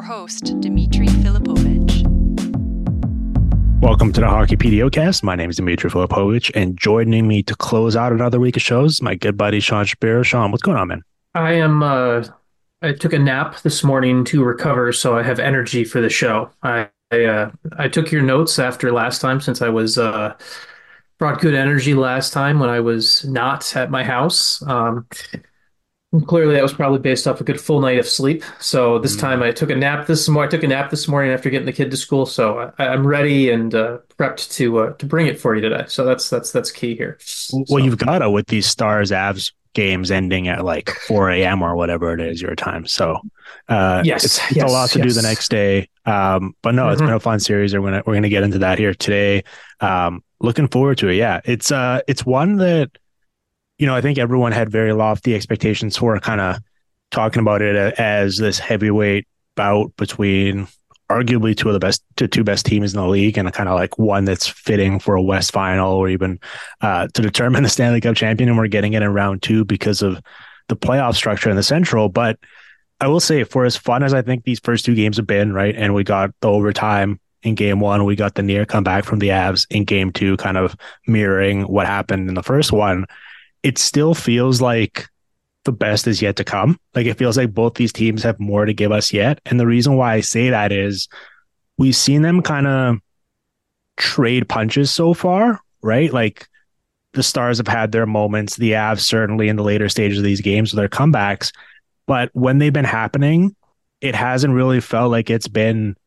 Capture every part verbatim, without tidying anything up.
host, Dmitry Filipovich. Welcome to the Hockey PDOcast. My name is Dmitry Filipovich, and joining me to close out another week of shows, my good buddy Sean Shapiro. Sean, what's going on, man? I am. Uh, I took a nap this morning to recover, so I have energy for the show. I I, uh, I took your notes after last time, since I was uh, brought good energy last time when I was not at my house. Um, clearly, that was probably based off a good full night of sleep. So this time, I took a nap this morning. I took a nap this morning after getting the kid to school, so I, I'm ready and uh, prepped to uh, to bring it for you today. So that's that's that's key here. Well, So, you've got to with these Stars Avs games ending at like four a.m. or whatever it is your time. So uh, yes, it's, it's yes, a lot to yes. do the next day. Um, but no, it's Mhm. been a fun series. We're gonna we're gonna get into that here today. Um, looking forward to it. Yeah, it's uh it's one that you know I think everyone had very lofty expectations for, kind of talking about it as this heavyweight bout between arguably two of the best to two best teams in the league, and a kind of like one that's fitting for a West Final or even uh, to determine the Stanley Cup champion. And we're getting it in round two because of the playoff structure in the Central. But I will say, for as fun as I think these first two games have been, right, and we got the overtime in game one, we got the near comeback from the Avs in game two, kind of mirroring what happened in the first one. It still feels like the best is yet to come. Like, it feels like both these teams have more to give us yet. And the reason why I say that is we've seen them kind of trade punches so far, right? Like, the Stars have had their moments, the Avs certainly in the later stages of these games with their comebacks. But when they've been happening, it hasn't really felt like it's been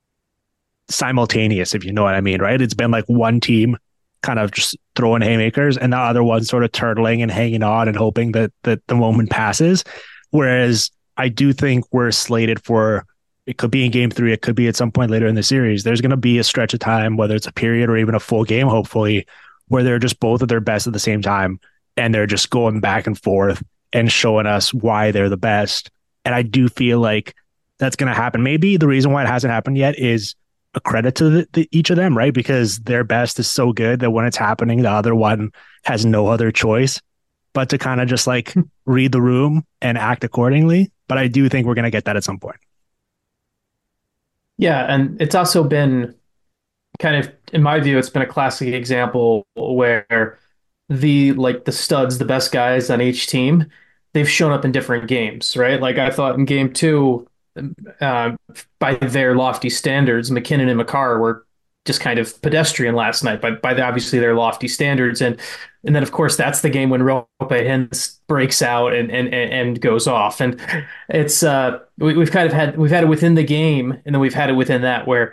simultaneous, if you know what I mean, right? It's been like one team kind of just throwing haymakers and the other one sort of turtling and hanging on and hoping that that the moment passes. Whereas I do think we're slated for, it could be in game three, it could be at some point later in the series. There's going to be a stretch of time, whether it's a period or even a full game, hopefully, where they're just both at their best at the same time. And they're just going back and forth and showing us why they're the best. And I do feel like that's going to happen. Maybe the reason why it hasn't happened yet is a credit to the, the, each of them, right? Because their best is so good that when it's happening, the other one has no other choice but to kind of just like read the room and act accordingly. But I do think we're going to get that at some point. Yeah, and it's also been kind of, in my view, it's been a classic example where the like the studs, the best guys on each team, they've shown up in different games, right? Like I thought in game two, uh, by their lofty standards, McKinnon and Makar were just kind of pedestrian last night, but by the, obviously their lofty standards, and and then of course that's the game when Roope Hintz breaks out and and and goes off, and it's uh we, we've kind of had we've had it within the game, and then we've had it within that where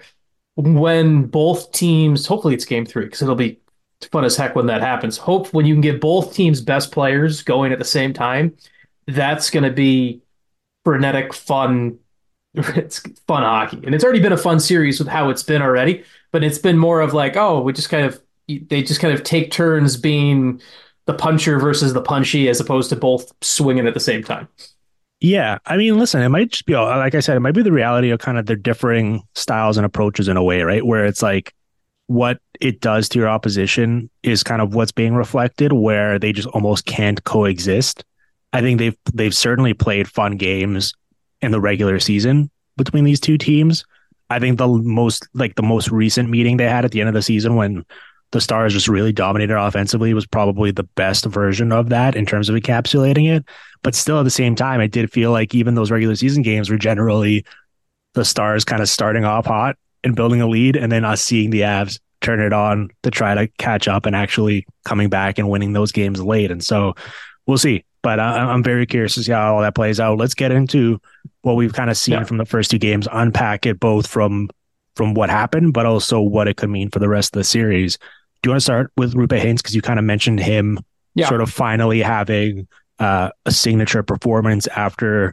when both teams, hopefully it's game three because it'll be fun as heck when that happens. Hope when you can get both teams' best players going at the same time, that's going to be frenetic, fun. It's fun hockey, and it's already been a fun series with how it's been already. But it's been more of like, oh, we just kind of they just kind of take turns being the puncher versus the punchy, as opposed to both swinging at the same time. Yeah. I mean, listen, it might just be, like I said, it might be the reality of kind of their differing styles and approaches in a way, right? Where it's like what it does to your opposition is kind of what's being reflected, where they just almost can't coexist. I think they've they've certainly played fun games in the regular season between these two teams. I think the most like the most recent meeting they had at the end of the season when the Stars just really dominated offensively was probably the best version of that in terms of encapsulating it. But still at the same time, it did feel like even those regular season games were generally the Stars kind of starting off hot and building a lead, and then us seeing the Avs turn it on to try to catch up and actually coming back and winning those games late. And so we'll see. But I, I'm very curious to see how all that plays out. Let's get into what we've kind of seen Yeah. from the first two games, unpack it both from from what happened, but also what it could mean for the rest of the series. Do you want to start with Roope Hintz? Because you kind of mentioned him Yeah. sort of finally having uh, a signature performance after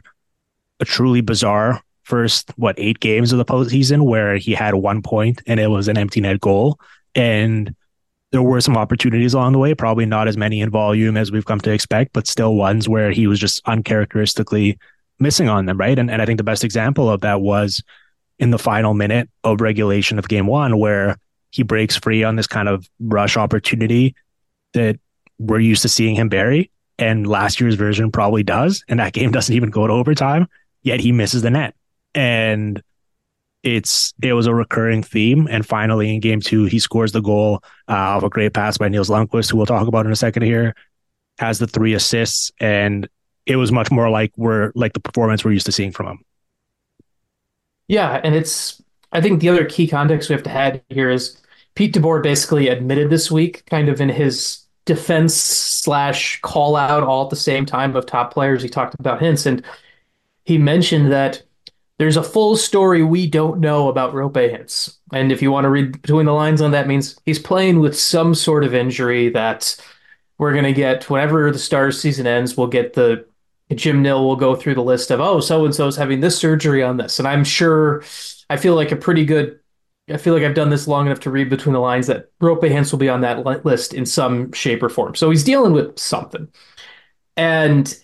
a truly bizarre first, what, eight games of the postseason where he had one point and it was an empty net goal. And there were some opportunities along the way, probably not as many in volume as we've come to expect, but still ones where he was just uncharacteristically missing on them, right? And, and I think the best example of that was in the final minute of regulation of game one, where he breaks free on this kind of rush opportunity that we're used to seeing him bury. And last year's version probably does. And that game doesn't even go to overtime, yet he misses the net. And it's it was a recurring theme. And finally, in game two, he scores the goal uh, of a great pass by Niels Lundqvist, who we'll talk about in a second here, has the three assists, and it was much more like we're like the performance we're used to seeing from him. Yeah, and it's I think the other key context we have to add here is Pete DeBoer basically admitted this week, kind of in his defense slash call out all at the same time of top players. He talked about Hintz, and he mentioned that there's a full story we don't know about Roope Hintz. And if you want to read between the lines on that, means he's playing with some sort of injury that we're going to get whenever the Stars season ends, we'll get the Jim Nill will go through the list of, oh, so and so is having this surgery on this. And I'm sure I feel like a pretty good, I feel like I've done this long enough to read between the lines that Roope Hintz will be on that list in some shape or form. So he's dealing with something. And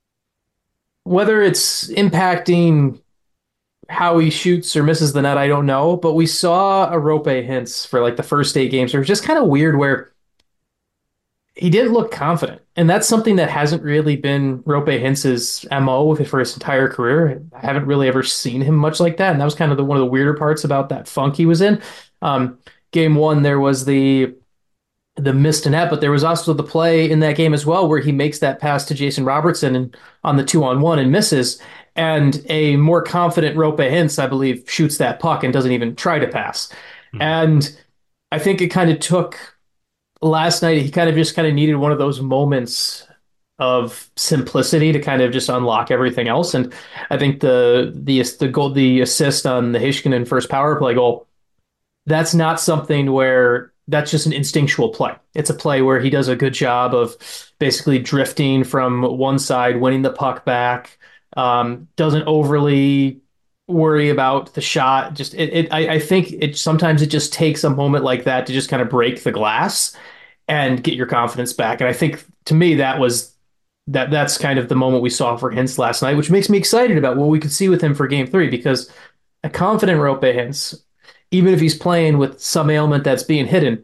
whether it's impacting how he shoots or misses the net, I don't know. But we saw a Roope Hintz for like the first eight games. It was just kind of weird where he didn't look confident. And that's something that hasn't really been Roope Hintz's M O for his entire career. I haven't really ever seen him much like that. And that was kind of the, one of the weirder parts about that funk he was in. Um, game one, there was the the missed net, but there was also the play in that game as well where he makes that pass to Jason Robertson and on the two on one and misses. And a more confident Roope Hintz, I believe, shoots that puck and doesn't even try to pass. Mm-hmm. And I think it kind of took last night, he kind of just kind of needed one of those moments of simplicity to kind of just unlock everything else. And I think the the the goal, the assist on the Heiskanen first power play goal, that's not something where that's just an instinctual play. It's a play where he does a good job of basically drifting from one side, winning the puck back, um, doesn't overly worry about the shot. Just it, it I, I think it sometimes it just takes a moment like that to just kind of break the glass and get your confidence back. And I think to me that was that that's kind of the moment we saw for Hintz last night, which makes me excited about what we could see with him for game three, because a confident Roope Hintz, even if he's playing with some ailment that's being hidden,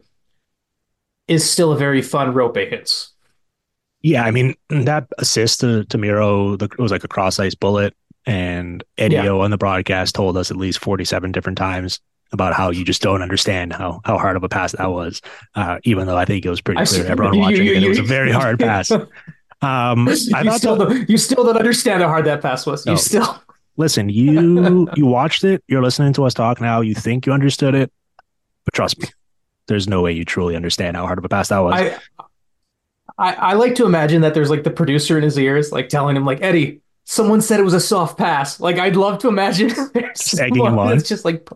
is still a very fun Roope Hintz. Yeah, I mean, that assist to, to Miro, the, it was like a cross-ice bullet, and Eddie O yeah. on the broadcast told us at least forty-seven different times about how you just don't understand how how hard of a pass that was, uh, even though I think it was pretty clear to everyone watching you, you, it. It was a very hard pass. Um, I you, still the, don't, you still don't understand how hard that pass was. No. You still... Listen, you you watched it, you're listening to us talk now, you think you understood it, but trust me, there's no way you truly understand how hard of a pass that was. I, I, I like to imagine that there's like the producer in his ears, like telling him, like, Eddie, someone said it was a soft pass. Like, I'd love to imagine egging him on. It's just like,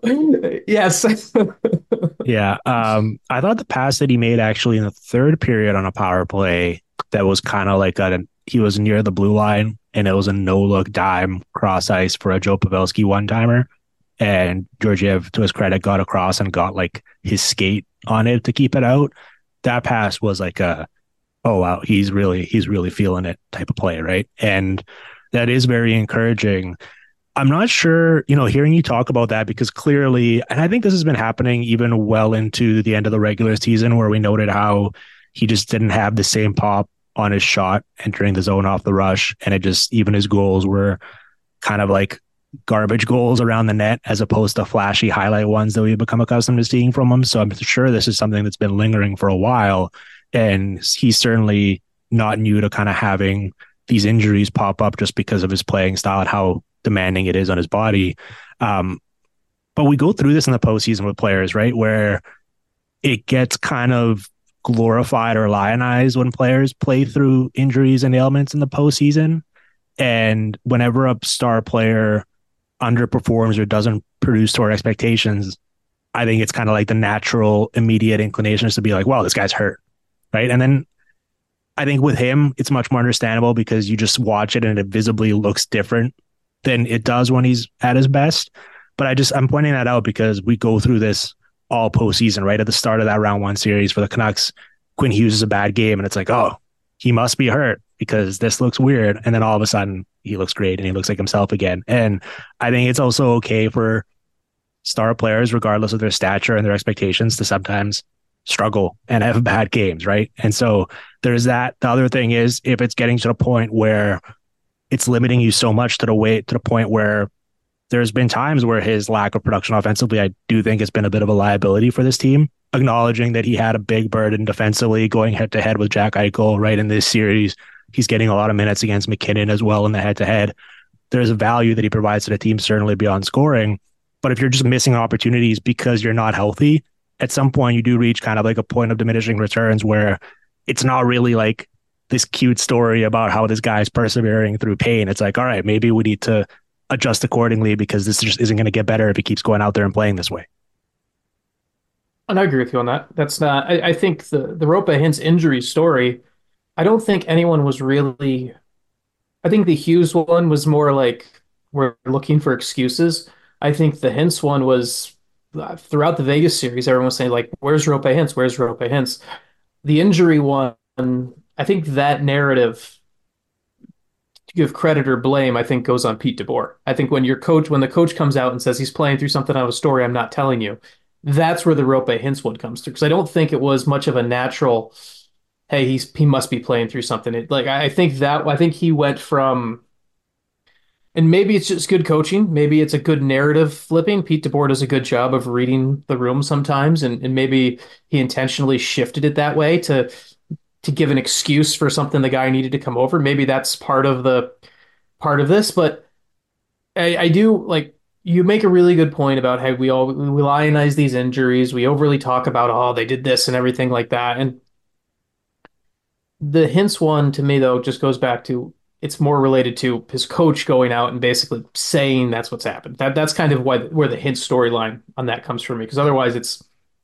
yes. yeah. Um, I thought the pass that he made actually in the third period on a power play that was kind of like a, he was near the blue line, and it was a no-look dime cross ice for a Joe Pavelski one-timer. And Georgiev, to his credit, got across and got like his skate on it to keep it out. That pass was like a, oh wow, he's really he's really feeling it type of play, right? And that is very encouraging. I'm not sure, you know, hearing you talk about that, because clearly, and I think this has been happening even well into the end of the regular season, where we noted how he just didn't have the same pop on his shot entering the zone off the rush. And it just, even his goals were kind of like garbage goals around the net as opposed to flashy highlight ones that we've become accustomed to seeing from him. So I'm sure this is something that's been lingering for a while. And he's certainly not new to kind of having these injuries pop up just because of his playing style and how demanding it is on his body. Um, but we go through this in the postseason with players, right, where it gets kind of glorified or lionized when players play through injuries and ailments in the postseason. And whenever a star player underperforms or doesn't produce to our expectations, I think it's kind of like the natural immediate inclination is to be like, well, this guy's hurt, right? And then I think with him, it's much more understandable because you just watch it and it visibly looks different than it does when he's at his best. But I just, I'm pointing that out because we go through this all postseason, right? At the start of that round one series for the Canucks, Quinn Hughes is a bad game and it's like, oh, he must be hurt because this looks weird. And then all of a sudden he looks great and he looks like himself again. And I think it's also okay for star players, regardless of their stature and their expectations, to sometimes struggle and have bad games, right? And so there's that. The other thing is, if it's getting to the point where it's limiting you so much to the way to the point where there's been times where his lack of production offensively, I do think has been a bit of a liability for this team, acknowledging that he had a big burden defensively going head to head with Jack Eichel right in this series. He's getting a lot of minutes against McKinnon as well in the head to head. There's a value that he provides to the team, certainly beyond scoring. But if you're just missing opportunities because you're not healthy, at some point you do reach kind of like a point of diminishing returns where it's not really like this cute story about how this guy's persevering through pain. It's like, all right, maybe we need to adjust accordingly because this just isn't going to get better if he keeps going out there and playing this way. And I agree with you on that. That's not, I, I think the, the Roope Hintz injury story, I don't think anyone was really, I think the Hughes one was more like we're looking for excuses. I think the Hintz one was uh, throughout the Vegas series, everyone was saying, like, where's Roope Hintz? Where's Roope Hintz? The injury one, I think that narrative, to give credit or blame, I think goes on Pete DeBoer. I think when your coach, when the coach comes out and says he's playing through something out of a story I'm not telling you, that's where the Roope Hintz one comes through. Because I don't think it was much of a natural, hey, he's he must be playing through something. It, like I think that I think he went from, and maybe it's just good coaching, maybe it's a good narrative flipping. Pete DeBoer does a good job of reading the room sometimes, and, and maybe he intentionally shifted it that way to to give an excuse for something the guy needed to come over. Maybe that's part of the part of this, but I, I do like you make a really good point about how we all we lionize these injuries. We overly talk about, oh, they did this and everything like that. And the Hintz one to me though just goes back to it's more related to his coach going out and basically saying that's what's happened. That that's kind of why where the Hintz storyline on that comes from me. Because otherwise it's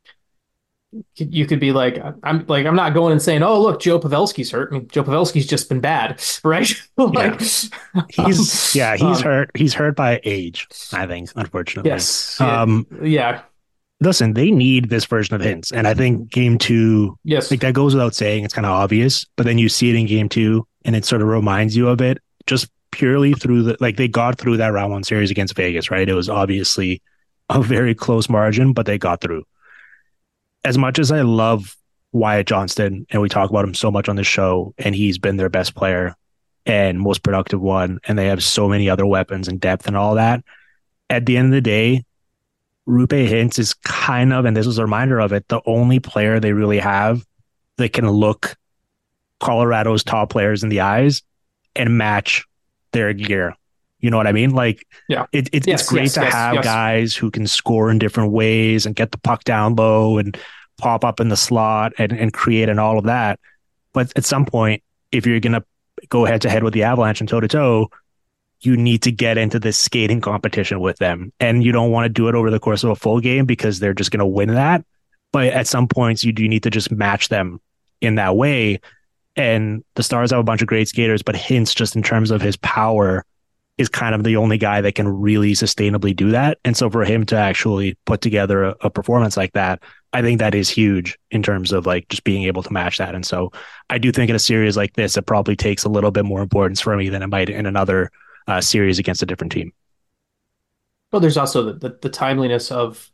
you could be like, I'm like, I'm not going and saying, oh, look, Joe Pavelski's hurt. I mean, Joe Pavelski's just been bad, right? like, yeah. He's, yeah, he's um, hurt. He's hurt by age, I think, unfortunately. Yes. Um, yeah. Listen, they need this version of Hintz. And I think game two, yes, like that goes without saying, it's kind of obvious, but then you see it in game two and it sort of reminds you of it just purely through the, like they got through that round one series against Vegas, right? It was obviously a very close margin, but they got through. As much as I love Wyatt Johnston, and we talk about him so much on the show, and he's been their best player and most productive one, and they have so many other weapons and depth and all that, at the end of the day, Roope Hintz is kind of, and this was a reminder of it, the only player they really have that can look Colorado's top players in the eyes and match their gear. You know what I mean? Like, yeah, it, it, yes, it's great yes, to yes, have yes. guys who can score in different ways and get the puck down low and pop up in the slot and, and create and all of that. But at some point, if you're going to go head to head with the Avalanche and toe to toe, you need to get into this skating competition with them. And you don't want to do it over the course of a full game because they're just going to win that. But at some points, you do need to just match them in that way. And the Stars have a bunch of great skaters, but Hintz, just in terms of his power, is kind of the only guy that can really sustainably do that. And so for him to actually put together a, a performance like that, I think that is huge in terms of like just being able to match that. And so I do think in a series like this, it probably takes a little bit more importance for me than it might in another uh, series against a different team. Well, there's also the, the, the timeliness of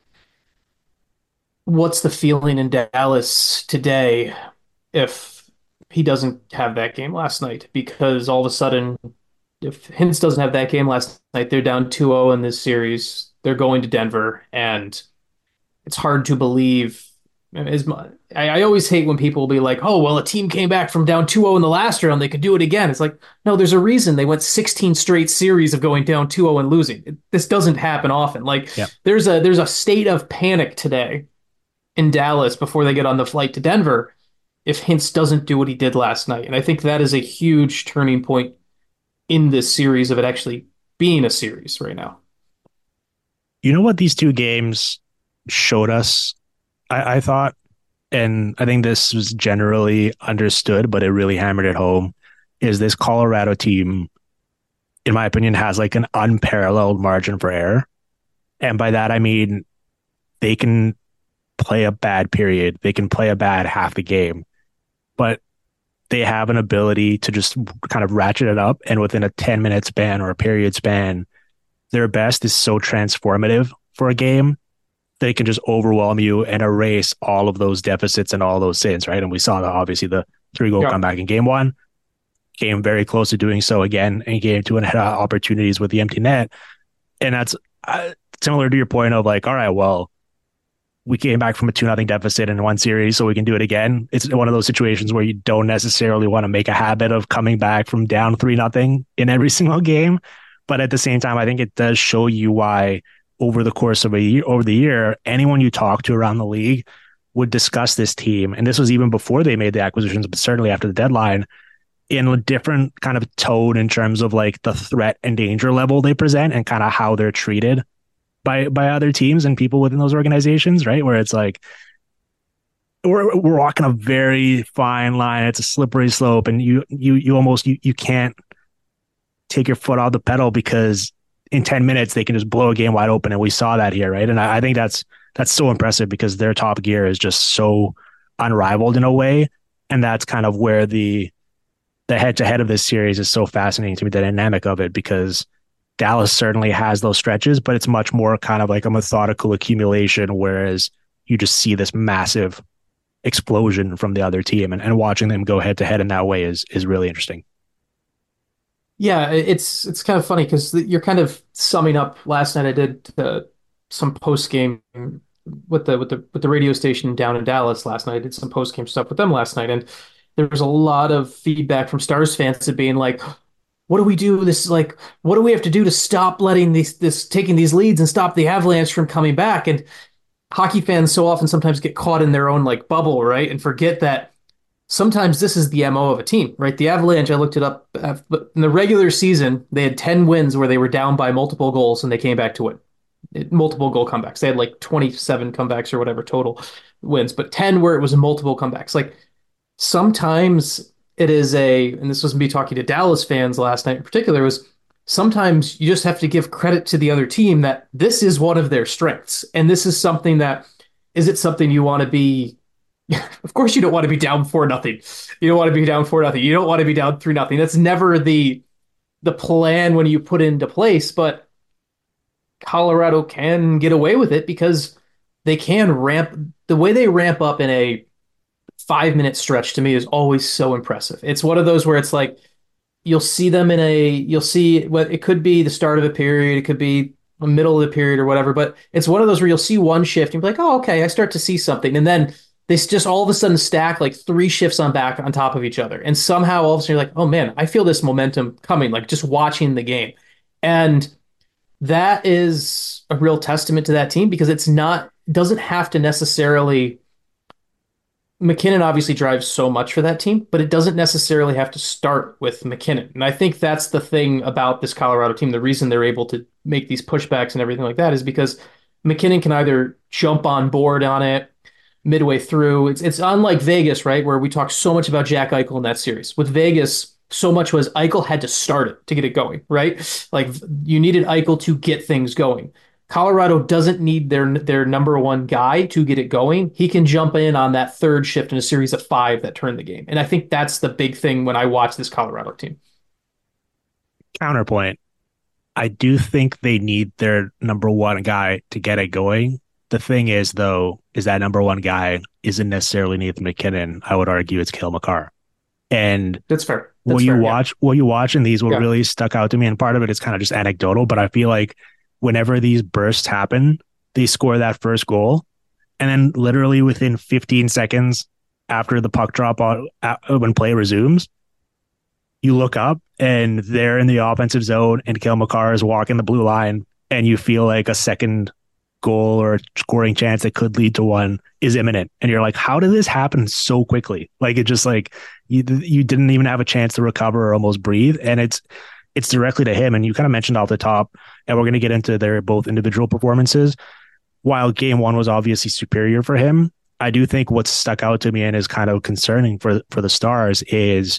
what's the feeling in Dallas today if he doesn't have that game last night, because all of a sudden, if Hintz doesn't have that game last night, they're down two oh in this series. They're going to Denver, and it's hard to believe. As my, I, I always hate when people will be like, oh, well, a team came back from down two oh in the last round. They could do it again. It's like, no, there's a reason they went sixteen straight series of going down two oh and losing. It, this doesn't happen often. Like, Yep. there's a there's a state of panic today in Dallas before they get on the flight to Denver if Hintz doesn't do what he did last night. And I think that is a huge turning point in this series of it actually being a series right now. You know what these two games showed us? I, I thought, and I think this was generally understood, but it really hammered it home, is this Colorado team, in my opinion, has like an unparalleled margin for error. And by that, I mean, they can play a bad period. They can play a bad half the game, but they have an ability to just kind of ratchet it up. And within a ten minute span or a period span, their best is so transformative for a game. They can just overwhelm you and erase all of those deficits and all those sins, right? And we saw that obviously the three goal Yeah. comeback in game one, came very close to doing so again in game two and had opportunities with the empty net. And that's uh, similar to your point of like, all right, well, we came back from a two nothing deficit in one series, so we can do it again. It's one of those situations where you don't necessarily want to make a habit of coming back from down three nothing in every single game. But at the same time, I think it does show you why over the course of a year, over the year, anyone you talk to around the league would discuss this team. And this was even before they made the acquisitions, but certainly after the deadline, in a different kind of tone in terms of like the threat and danger level they present and kind of how they're treated by by other teams and people within those organizations, right? Where it's like we're we're walking a very fine line. It's a slippery slope, and you you you almost you you can't take your foot off the pedal because in ten minutes they can just blow a game wide open, and we saw that here, right? And I, I think that's that's so impressive because their top gear is just so unrivaled in a way, and that's kind of where the the head to head of this series is so fascinating to me, the dynamic of it, because Dallas certainly has those stretches, but it's much more kind of like a methodical accumulation, whereas you just see this massive explosion from the other team, and, and watching them go head to head in that way is is really interesting. Yeah, it's it's kind of funny because you're kind of summing up. Last night I did uh, some post game with the with the with the radio station down in Dallas last night. I did some post game stuff with them last night, and there was a lot of feedback from Stars fans of being like, what do we do? This is like, what do we have to do to stop letting these this taking these leads and stop the Avalanche from coming back? And hockey fans so often sometimes get caught in their own like bubble, right? And forget that sometimes this is the M O of a team, right? The Avalanche, I looked it up, but in the regular season, they had ten wins where they were down by multiple goals and they came back to win. Multiple goal comebacks. They had like twenty-seven comebacks or whatever total wins, but ten where it was multiple comebacks. Like sometimes it is a, and this was me talking to Dallas fans last night in particular, was sometimes you just have to give credit to the other team that this is one of their strengths. And this is something that, is it something you want to be? Of course you don't want to be down four nothing. You don't want to be down four nothing. You don't want to be down three nothing. That's never the the plan when you put into place, but Colorado can get away with it because they can ramp the way they ramp up in a five minute stretch to me is always so impressive. It's one of those where it's like you'll see them in a you'll see what it could be the start of a period, it could be the middle of the period or whatever, but it's one of those where you'll see one shift and be like, oh, okay, I start to see something. And then they just all of a sudden stack like three shifts on back on top of each other. And somehow all of a sudden you're like, oh man, I feel this momentum coming, like just watching the game. And that is a real testament to that team because it's not, doesn't have to necessarily, MacKinnon obviously drives so much for that team, but it doesn't necessarily have to start with MacKinnon. And I think that's the thing about this Colorado team. The reason they're able to make these pushbacks and everything like that is because MacKinnon can either jump on board on it midway through. It's it's unlike Vegas, right, where we talked so much about Jack Eichel in that series. With Vegas, so much was Eichel had to start it to get it going, right? Like you needed Eichel to get things going. Colorado doesn't need their their number one guy to get it going. He can jump in on that third shift in a series of five that turned the game. And I think that's the big thing when I watch this Colorado team. Counterpoint. I do think they need their number one guy to get it going. The thing is, though, is that number one guy isn't necessarily Nathan MacKinnon. I would argue it's Cale Makar. And that's fair. That's what you fair, watch, yeah. what you watch in these, what yeah. really stuck out to me, and part of it is kind of just anecdotal, but I feel like whenever these bursts happen, they score that first goal, and then literally within fifteen seconds after the puck drop on, when play resumes, you look up and they're in the offensive zone, and Cale Makar is walking the blue line, and you feel like a second goal or a scoring chance that could lead to one is imminent. And you're like, how did this happen so quickly? Like it just like you you didn't even have a chance to recover or almost breathe. And it's it's directly to him. And you kind of mentioned off the top, and we're going to get into their both individual performances. While game one was obviously superior for him, I do think what's stuck out to me and is kind of concerning for for the Stars is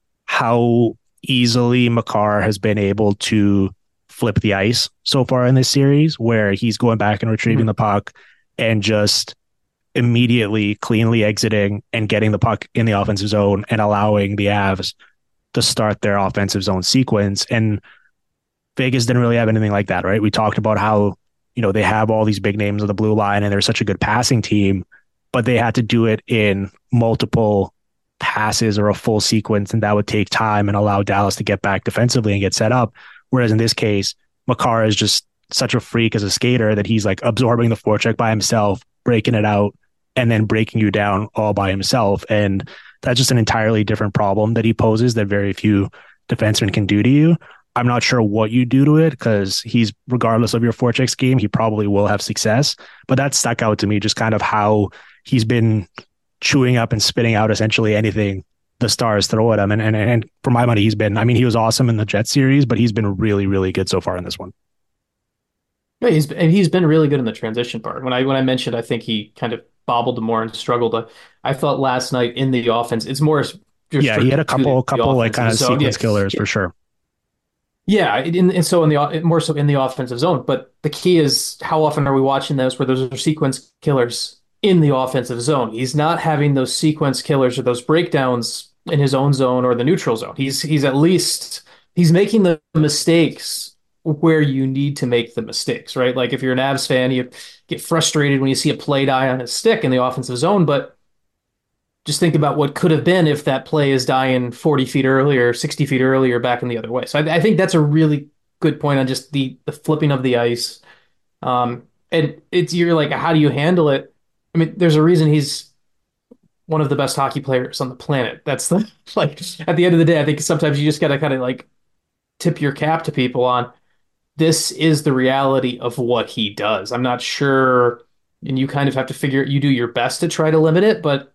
how easily Makar has been able to flip the ice so far in this series, where he's going back and retrieving mm-hmm. the puck and just immediately cleanly exiting and getting the puck in the offensive zone and allowing the Avs to start their offensive zone sequence. And Vegas didn't really have anything like that, right? We talked about how, you know, they have all these big names on the blue line and they're such a good passing team, but they had to do it in multiple passes or a full sequence, and that would take time and allow Dallas to get back defensively and get set up. Whereas in this case, Makar is just such a freak as a skater that he's like absorbing the forecheck by himself, breaking it out, and then breaking you down all by himself. And that's just an entirely different problem that he poses that very few defensemen can do to you. I'm not sure what you do to it because he's, regardless of your forecheck scheme, he probably will have success. But that stuck out to me, just kind of how he's been chewing up and spitting out essentially anything the Stars throw at him. And, and, and for my money, he's been, I mean, he was awesome in the Jet series, but he's been really, really good so far in this one. Yeah, he's and he's been really good in the transition part. When I when I mentioned, I think he kind of bobbled more and struggled. I, I thought last night in the offense, it's more yeah, he had a couple, couple like kind of zone. sequence yeah. killers yeah. for sure. Yeah, in, and so in the more so in the offensive zone. But the key is how often are we watching those where those are sequence killers in the offensive zone? He's not having those sequence killers or those breakdowns in his own zone or the neutral zone. He's he's at least he's making the mistakes where you need to make the mistakes, right? Like if you're an Avs fan, you get frustrated when you see a play die on a stick in the offensive zone, but just think about what could have been if that play is dying forty feet earlier, sixty feet earlier back in the other way. So I, I think that's a really good point on just the the flipping of the ice. Um, and it's you're like, how do you handle it? I mean, there's a reason he's one of the best hockey players on the planet. That's the like at the end of the day, I think sometimes you just got to kind of like tip your cap to people on this is the reality of what he does. I'm not sure, and you kind of have to figure you do your best to try to limit it, but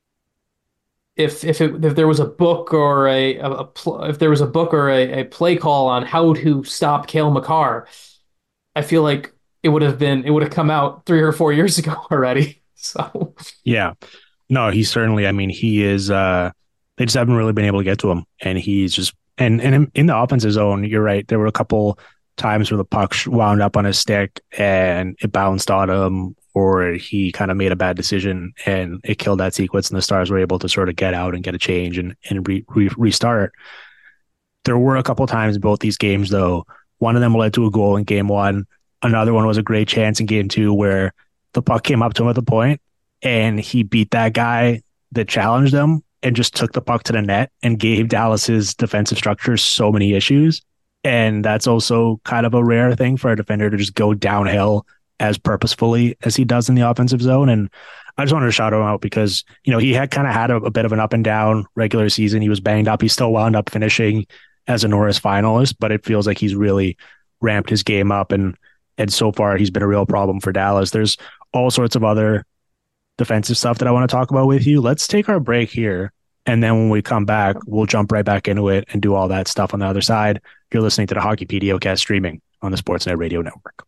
if if it, if there was a book or a, a, a pl- if there was a book or a, a play call on how to stop Cale Makar, I feel like it would have been it would have come out three or four years ago already. So yeah, no, he's certainly. I mean, he is. Uh, they just haven't really been able to get to him, and he's just and and in, in the offensive zone, you're right. There were a couple times where the puck wound up on his stick and it bounced on him, or he kind of made a bad decision and it killed that sequence, and the Stars were able to sort of get out and get a change and, and re, re, restart. There were a couple times in both these games, though. One of them led to a goal in game one. Another one was a great chance in game two where the puck came up to him at the point and he beat that guy that challenged him and just took the puck to the net and gave Dallas's defensive structure so many issues. And that's also kind of a rare thing for a defender to just go downhill as purposefully as he does in the offensive zone. And I just wanted to shout him out because, you know, he had kind of had a, a bit of an up and down regular season. He was banged up. He still wound up finishing as a Norris finalist, but it feels like he's really ramped his game up. And, and so far he's been a real problem for Dallas. There's all sorts of other defensive stuff that I want to talk about with you. Let's take our break here. And then when we come back, we'll jump right back into it and do all that stuff on the other side. You're listening to the Hockey PDOcast streaming on the Sportsnet Radio Network.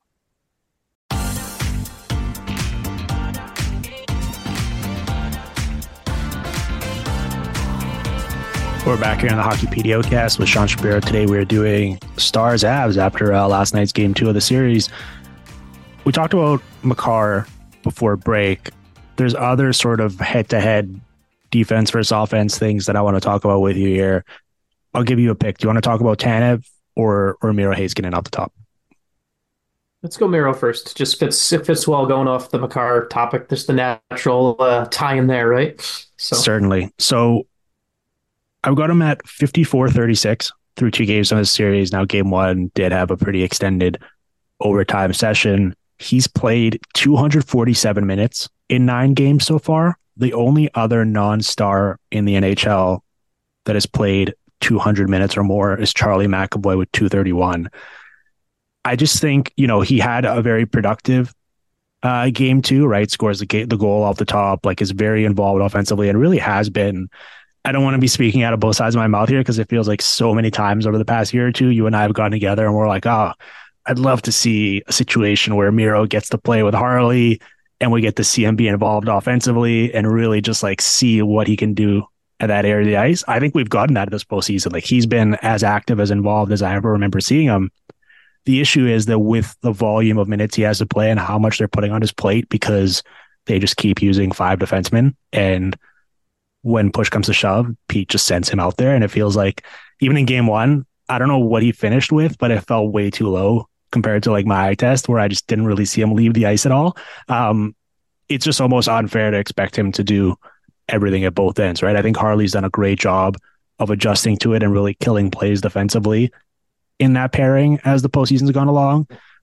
We're back here on the Hockey PDOcast with Sean Shapiro. Today we're doing Stars Avs after uh, last night's game two of the series. We talked about Makar before break. There's other sort of head-to-head defense versus offense things that I want to talk about with you here. I'll give you a pick. Do you want to talk about Tanev or or Miro Heiskanen off the top? let's go Miro first. Just fits it fits well going off the Makar topic. There's the natural uh, tie in there, right? So certainly. So I've got him at fifty-four thirty-six through two games on this series. Now game one did have a pretty extended overtime session. He's played two hundred forty-seven minutes in nine games so far. The only other non-star in the N H L that has played two hundred minutes or more is Charlie McAvoy with two thirty-one. I just think, you know, he had a very productive uh, game two, right? Scores the, ga- the goal off the top, like is very involved offensively and really has been. I don't want to be speaking out of both sides of my mouth here because it feels like so many times over the past year or two, you and I have gotten together and we're like, oh, I'd love to see a situation where Miro gets to play with Harley and we get to see him be involved offensively and really just like see what he can do at that area of the ice. I think we've gotten that this postseason. Like he's been as active, as involved as I ever remember seeing him. The issue is that with the volume of minutes he has to play and how much they're putting on his plate, because they just keep using five defensemen, and when push comes to shove, Pete just sends him out there. And it feels like even in game one, I don't know what he finished with, but it felt way too low compared to like my eye test where I just didn't really see him leave the ice at all. Um, it's just almost unfair to expect him to do everything at both ends, right? I think Harley's done a great job of adjusting to it and really killing plays defensively in that pairing as the postseason's gone along.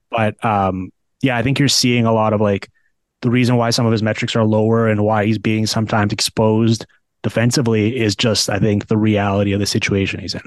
But um, yeah, I think you're seeing a lot of like the reason why some of his metrics are lower and why he's being sometimes exposed defensively is just, I think, the reality of the situation he's in.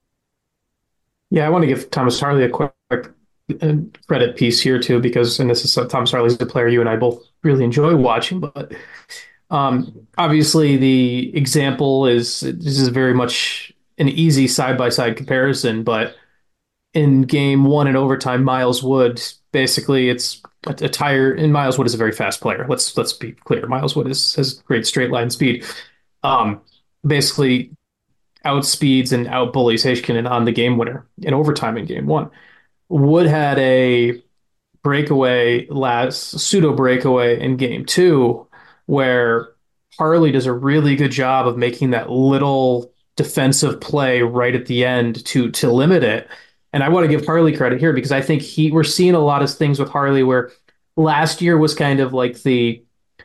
Yeah, I want to give Thomas Harley a quick uh, credit piece here too, because and this is uh, Thomas Harley's a player you and I both really enjoy watching, but um, obviously the example is this is very much an easy side by side comparison, but in game one in overtime, Miles Wood basically it's a, a tire, and Miles Wood is a very fast player. Let's let's be clear. Miles Wood is, has great straight line speed. Um, basically outspeeds and outbullies Heiskanen on the game winner in overtime in game one. Wood had a breakaway last pseudo breakaway in game two where Harley does a really good job of making that little defensive play right at the end to to limit it. And I want to give Harley credit here because I think he we're seeing a lot of things with Harley where last year was kind of like the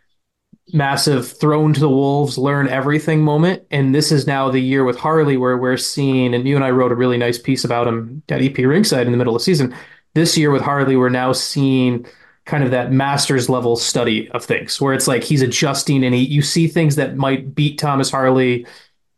massive thrown to the wolves, learn everything moment. And this is now the year with Harley where we're seeing, and you and I wrote a really nice piece about him at E P Ringside in the middle of the season. This year with Harley, we're now seeing kind of that master's level study of things where it's like he's adjusting and he, you see things that might beat Thomas Harley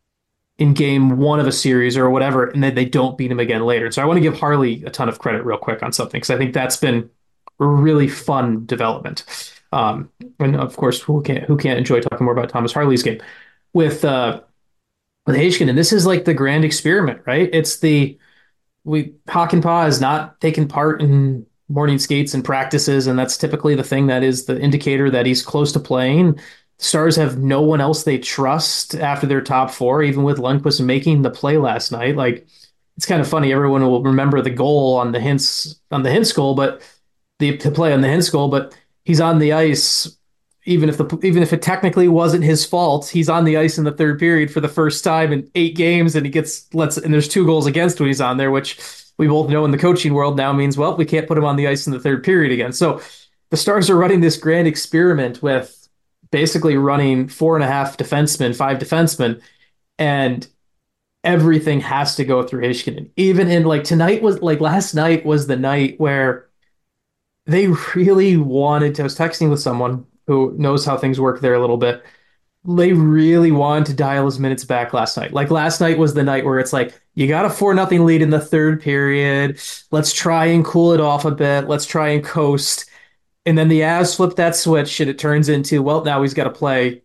in game one of a series or whatever, and then they don't beat him again later. So I want to give Harley a ton of credit real quick on something because I think that's been a really fun development. Um, and of course, who can't who can't enjoy talking more about Thomas Harley's game with uh, with Heiskanen? And this is like the grand experiment, right? It's the we Hakanpää has not taken part in morning skates and practices, and that's typically the thing that is the indicator that he's close to playing. Stars have no one else they trust after their top four, even with Lundqvist making the play last night. Like it's kind of funny. Everyone will remember the goal on the Hintz on the Hintz goal, but the, the play on the Hintz goal, but he's on the ice. Even if the even if it technically wasn't his fault, he's on the ice in the third period for the first time in eight games, and he gets lets and there's two goals against when he's on there, which we both know in the coaching world now means well we can't put him on the ice in the third period again. So the Stars are running this grand experiment with basically running four and a half defensemen, five defensemen, and everything has to go through Heiskanen. Even in like tonight was like last night was the night where they really wanted to. I was texting with someone who knows how things work there a little bit. They really wanted to dial his minutes back last night. Like last night was the night where it's like, you got a four nothing lead in the third period. Let's try and cool it off a bit. Let's try and coast. And then the Avs flip that switch and it turns into, well, now he's got to play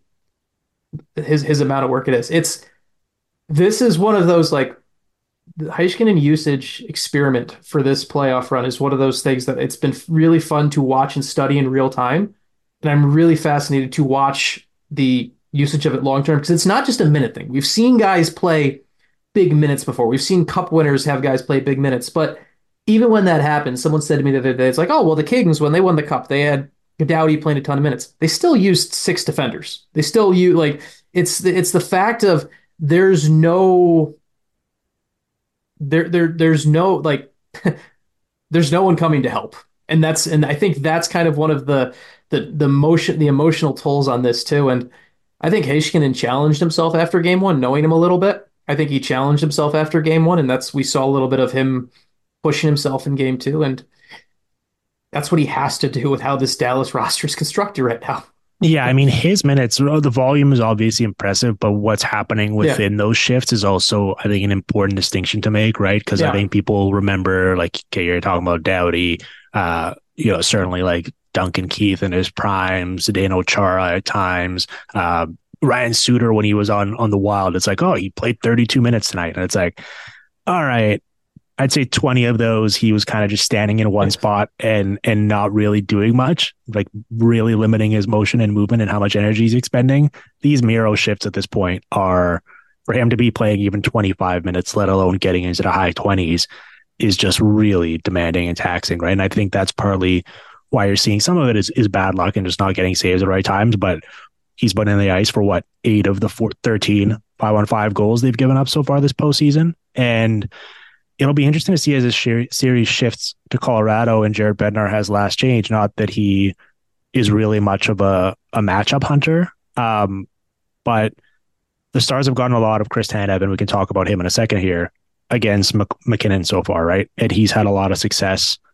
his his amount of work it is. It's this is one of those like the Heiskanen usage experiment for this playoff run is one of those things that it's been really fun to watch and study in real time. And I'm really fascinated to watch the usage of it long term because it's not just a minute thing. We've seen guys play big minutes before. We've seen cup winners have guys play big minutes. But even when that happens, someone said to me the other day, it's like, oh, well, the Kings, when they won the cup, they had Doughty playing a ton of minutes. They still used six defenders. They still use like it's it's the fact of there's no there there there's no like there's no one coming to help. And that's and I think that's kind of one of the the the motion the emotional tolls on this too. And I think Heiskanen challenged himself after game one, knowing him a little bit. I think he challenged himself after game one, and that's we saw a little bit of him pushing himself in game two, and that's what he has to do with how this Dallas roster is constructed right now. Yeah, I mean, his minutes, the volume is obviously impressive, but what's happening within yeah. those shifts is also, I think, an important distinction to make, right? Because yeah. I think people remember, like, okay, you're talking about Doughty, uh, you know, certainly like Duncan Keith in his prime, Zdeno Chara at times, uh, Ryan Suter when he was on on the Wild. It's like, oh, he played thirty-two minutes tonight. And it's like, all right, I'd say twenty of those, he was kind of just standing in one spot and and not really doing much, like really limiting his motion and movement and how much energy he's expending. These Miro shifts at this point are, for him to be playing even twenty-five minutes, let alone getting into the high twenties, is just really demanding and taxing, right? And I think that's partly why you're seeing some of it is, is bad luck and just not getting saves at the right times. But he's been in the ice for what, eight of the four, thirteen five-on-five goals they've given up so far this postseason. And it'll be interesting to see as this series shifts to Colorado and Jared Bednar has last change. Not that he is really much of a, a matchup hunter, um, but the Stars have gotten a lot of Chris Tanev, and we can talk about him in a second here, against Mc- MacKinnon so far, right? And he's had a lot of success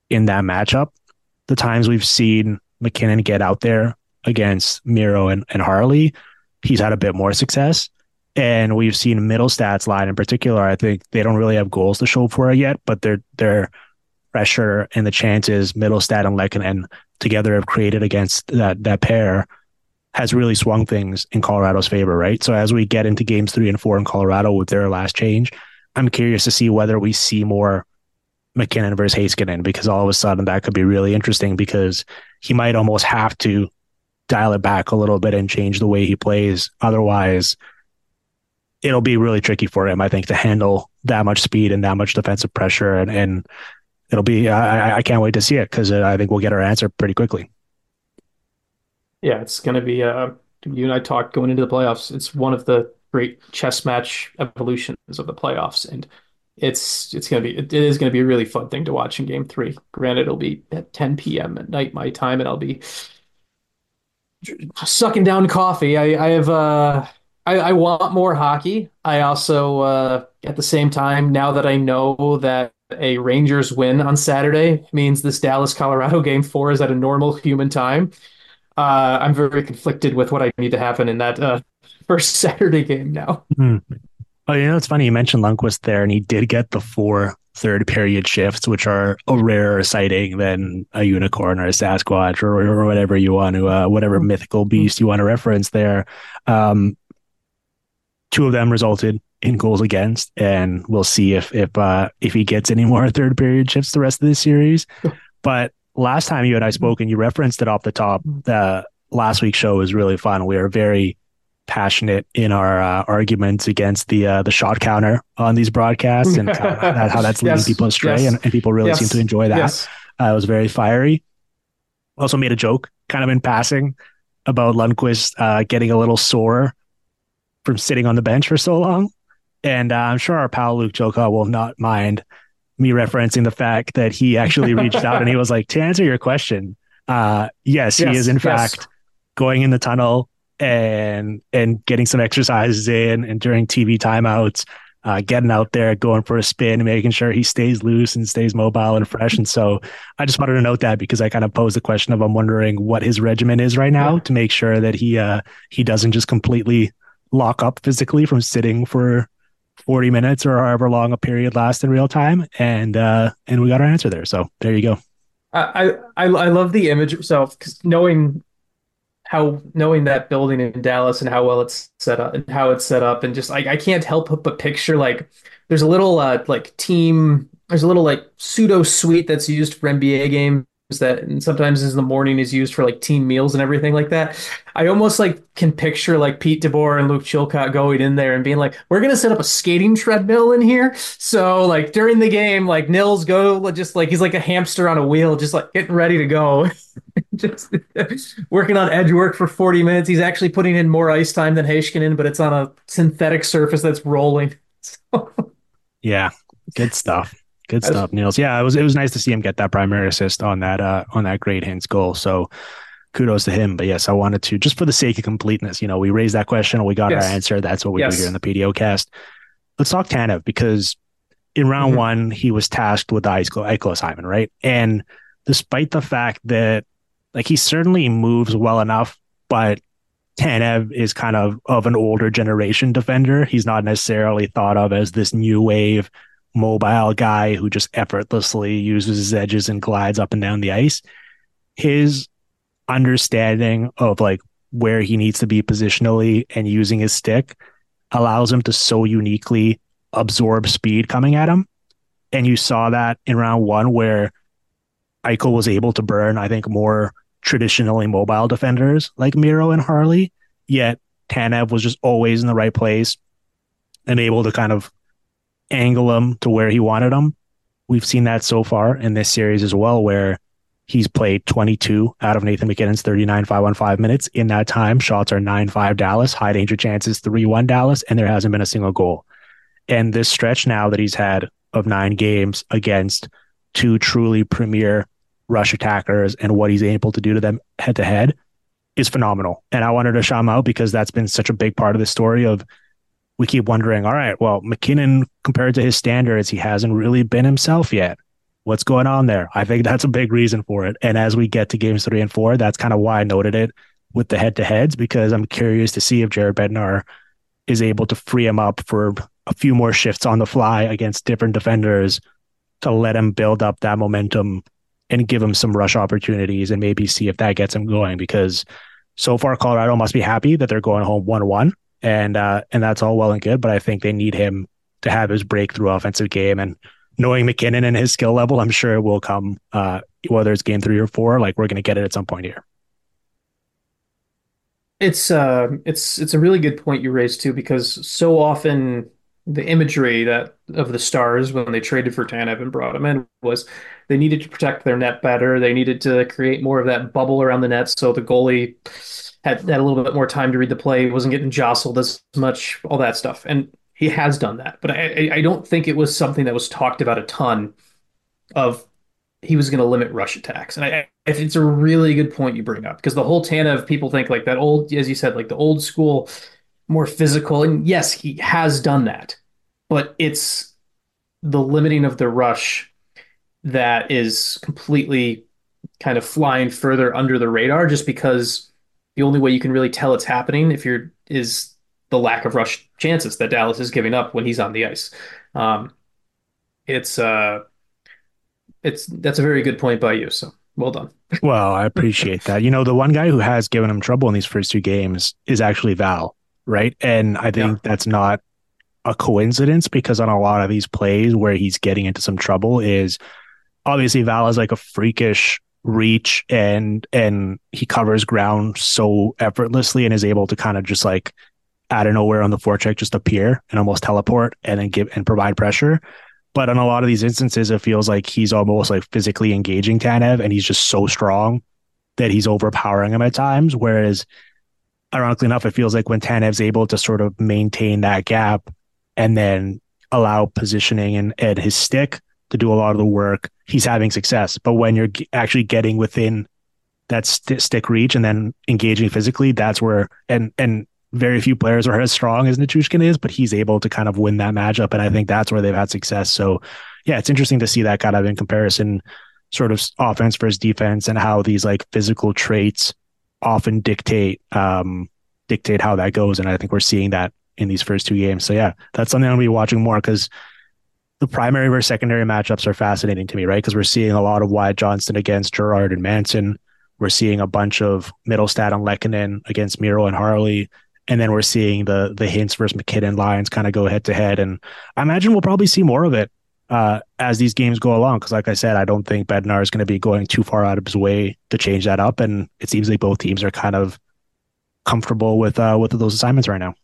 in that matchup. The times we've seen MacKinnon get out there against Miro and, and Harley, he's had a bit more success. And we've seen Mittelstadt's line in particular. I think they don't really have goals to show for it yet, but their their pressure and the chances Mittelstadt and Lehkonen together have created against that that pair has really swung things in Colorado's favor, right? So as we get into games three and four in Colorado with their last change, I'm curious to see whether we see more MacKinnon versus Heiskanen, because all of a sudden that could be really interesting, because he might almost have to dial it back a little bit and change the way he plays. Otherwise, it'll be really tricky for him, I think, to handle that much speed and that much defensive pressure. And, and it'll be, I, I can't wait to see it, because I think we'll get our answer pretty quickly. Yeah, it's going to be, uh, you and I talked going into the playoffs. It's one of the great chess match evolutions of the playoffs. And it's, it's going to be, it is going to be a really fun thing to watch in game three. Granted, it'll be at ten p.m. at night, my time, and I'll be sucking down coffee. I, I have, uh, I, I want more hockey. I also, uh, at the same time, now that I know that a Rangers win on Saturday means this Dallas Colorado game four is at a normal human time, uh, I'm very conflicted with what I need to happen in that uh, first Saturday game now. Mm-hmm. Oh, you know, it's funny you mentioned Lundqvist there, and he did get the four third period shifts, which are a rarer sighting than a unicorn or a Sasquatch or, or whatever you want to, uh, whatever mythical beast you want to reference there. Um, two of them resulted in goals against, and we'll see if if uh, if he gets any more third period shifts the rest of this series. But last time you and I spoke, and you referenced it off the top, the last week's show was really fun. We were very passionate in our uh, arguments against the uh, the shot counter on these broadcasts, and how, that, how that's leading yes, people astray, yes, and, and people really yes, seem to enjoy that. Yes. Uh, it was very fiery. Also made a joke, kind of in passing, about Lundqvist uh, getting a little sore from sitting on the bench for so long. And uh, I'm sure our pal Luke Joka will not mind me referencing the fact that he actually reached out and he was like, to answer your question, uh, yes, yes, he is in yes. fact going in the tunnel and and getting some exercises in, and during T V timeouts, uh, getting out there, going for a spin, and making sure he stays loose and stays mobile and fresh. And so I just wanted to note that, because I kind of posed the question of I'm wondering what his regimen is right now yeah. to make sure that he uh, he doesn't just completely lock up physically from sitting for forty minutes or however long a period lasts in real time. And uh, and we got our answer there. So there you go. I I, I love the image itself, because knowing how knowing that building in Dallas and how well it's set up and how it's set up, and just like I can't help but picture, like there's a little uh, like team there's a little like pseudo suite that's used for N B A games that, and sometimes in the morning is used for like team meals and everything like that. I almost like can picture like Pete DeBoer and Luke Chilcott going in there and being like, we're going to set up a skating treadmill in here. So like during the game, like Nils go just like, he's like a hamster on a wheel, just like getting ready to go. Just working on edge work for forty minutes. He's actually putting in more ice time than Heiskanen, but it's on a synthetic surface that's rolling. So. Yeah, good stuff. Good stuff, Niels. Yeah, it was it was nice to see him get that primary assist on that uh, on that great Hintz goal. So kudos to him. But yes, I wanted to, just for the sake of completeness, you know, we raised that question, we got yes. our answer. That's what we yes. do here in the P D O cast. Let's talk Tanev, because in round mm-hmm. one he was tasked with the Eichel assignment, right? And despite the fact that like he certainly moves well enough, but Tanev is kind of of an older generation defender. He's not necessarily thought of as this new wave mobile guy who just effortlessly uses his edges and glides up and down the ice. His understanding of like where he needs to be positionally and using his stick allows him to so uniquely absorb speed coming at him. And you saw that in round one, where Eichel was able to burn, I think, more traditionally mobile defenders like Miro and Harley, yet Tanev was just always in the right place and able to kind of angle him to where he wanted him. We've seen that so far in this series as well, where he's played twenty-two out of Nathan MacKinnon's thirty-nine five on five minutes. In that time, shots are nine five Dallas, high danger chances three one Dallas, and there hasn't been a single goal. And this stretch now that he's had of nine games against two truly premier rush attackers and what he's able to do to them head to head is phenomenal. And I wanted to shout him out because that's been such a big part of the story of, we keep wondering, all right, well, MacKinnon, compared to his standards, he hasn't really been himself yet. What's going on there? I think that's a big reason for it. And as we get to games three and four, that's kind of why I noted it with the head to heads, because I'm curious to see if Jared Bednar is able to free him up for a few more shifts on the fly against different defenders to let him build up that momentum and give him some rush opportunities and maybe see if that gets him going. Because so far, Colorado must be happy that they're going home one one, and uh, and that's all well and good. But I think they need him to have his breakthrough offensive game. And knowing MacKinnon and his skill level, I'm sure it will come, uh, whether it's game three or four. Like, we're going to get it at some point here. It's uh it's it's a really good point you raised too, because so often the imagery that of the Stars when they traded for Tanev and brought him in was they needed to protect their net better. They needed to create more of that bubble around the net so the goalie had, had a little bit more time to read the play, wasn't getting jostled as much, all that stuff. And he has done that. But I, I don't think it was something that was talked about a ton of he was going to limit rush attacks. And I, I it's a really good point you bring up, because the whole Tanev, people think like that old, as you said, like the old school, more physical. And yes, he has done that, but it's the limiting of the rush that is completely kind of flying further under the radar, just because the only way you can really tell it's happening if you're is the lack of rush chances that Dallas is giving up when he's on the ice. Um, it's uh it's that's a very good point by you. So well done. Well, I appreciate that. You know, the one guy who has given him trouble in these first two games is actually Val, right? And I think yeah. that's not a coincidence, because on a lot of these plays where he's getting into some trouble is obviously Val is like a freakish reach, and and he covers ground so effortlessly and is able to kind of just like out of nowhere on the forecheck just appear and almost teleport and then give and provide pressure. But in a lot of these instances, it feels like he's almost like physically engaging Tanev, and he's just so strong that he's overpowering him at times. Whereas, ironically enough, it feels like when Tanev's able to sort of maintain that gap and then allow positioning and, and his stick to do a lot of the work, he's having success. But when you're actually getting within that st- stick reach and then engaging physically, that's where, and and very few players are as strong as Nichushkin is, but he's able to kind of win that matchup. And I think that's where they've had success. So yeah, it's interesting to see that kind of in comparison, sort of offense versus defense, and how these like physical traits often dictate, um, dictate how that goes. And I think we're seeing that in these first two games. So yeah, that's something I'm going to be watching more, because the primary versus secondary matchups are fascinating to me, right? Because we're seeing a lot of Wyatt Johnston against Gerard and Manson. We're seeing a bunch of Middlestat and Lehkonen against Miro and Harley. And then we're seeing the the Hintz versus McKinnon lines kind of go head to head. And I imagine we'll probably see more of it uh, as these games go along. Because like I said, I don't think Bednar is going to be going too far out of his way to change that up. And it seems like both teams are kind of comfortable with uh, with those assignments right now.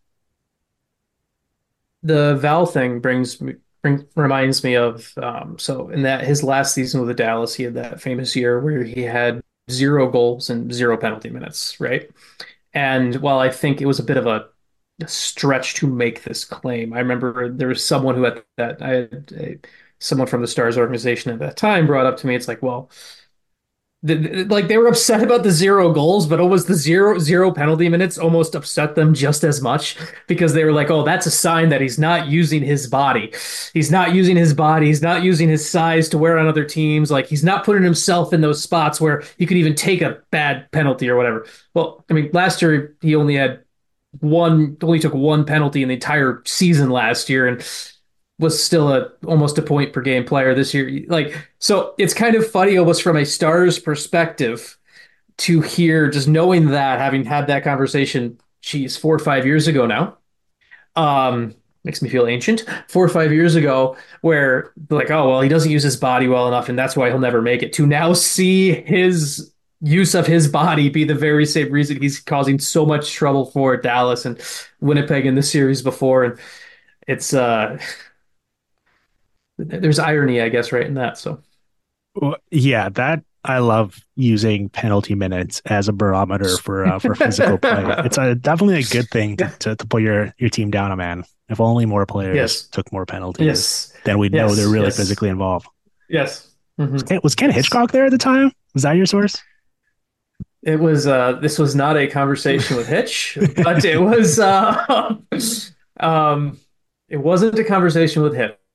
The Val thing brings me bring, reminds me of um, so in that his last season with the Dallas, he had that famous year where he had zero goals and zero penalty minutes, right? And while I think it was a bit of a stretch to make this claim, I remember there was someone who at that I had a, someone from the Stars organization at that time brought up to me. It's like, well, the, the- like they were upset about the zero goals, but almost the zero zero penalty minutes almost upset them just as much, because they were like, oh, that's a sign that he's not using his body. He's not using his body. He's not using his size to wear on other teams. Like he's not putting himself in those spots where he could even take a bad penalty or whatever. Well, I mean, last year he only had one, only took one penalty in the entire season last year, and was still a almost a point per game player this year. Like, so it's kind of funny almost from a Stars perspective to hear, just knowing that, having had that conversation, geez, four or five years ago now. Um, makes me feel ancient. Four or five years ago, where like, oh well, he doesn't use his body well enough, and that's why he'll never make it. To now see his use of his body be the very same reason he's causing so much trouble for Dallas and Winnipeg in the series before, and it's uh there's irony, I guess, right in that. So, Well, yeah, that I love using penalty minutes as a barometer for uh, for physical play. It's a definitely a good thing to, to to put your your team down a man. If only more players yes, took more penalties, yes, then we'd know yes, they're really yes, physically involved. yes. Mhm. Was Ken, was Ken Hitchcock there at the time? Was that your source? It was. Uh, this was not a conversation with Hitch, but it was. Uh, um, it wasn't a conversation with Hitch.